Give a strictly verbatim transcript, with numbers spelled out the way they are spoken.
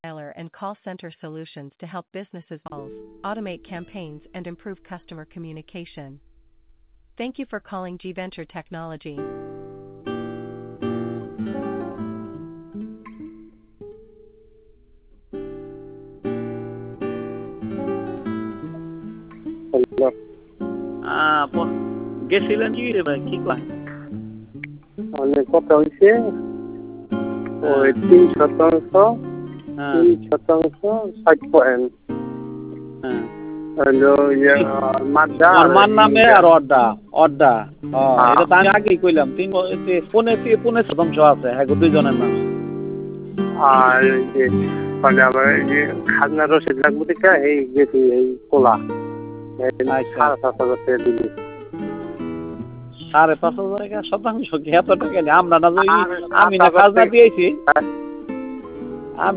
dialer and call center solutions to help businesses automate campaigns and improve customer communication. Thank you for calling G Venture Technology. Hello. আহ গেছিলেন কি রে ভাই কি কয় অনেক কথা হয়েছে ওই তিন শতাংশ তিন শতাংশ ষাট পয়েন্ট হলো ইয়ে মাদ্দা আমার নামে আর অর্ডা অর্ডা এটা তো আমি আগেই কইলাম তিন পনে পনে শতাংশ আছে হ্যাঁ দুইজনের নামে আর যে মানে আমার যে খাজনা রসিদ লাগবে থেকে এই গেছি এই কোলা সাড়ে পাঁচ হাজার টাকা দিলি সাড়ে পাঁচ হাজার টাকা শতাংশ কি এত টাকা নেই আমরা না আমি না খাজনা দিয়েছি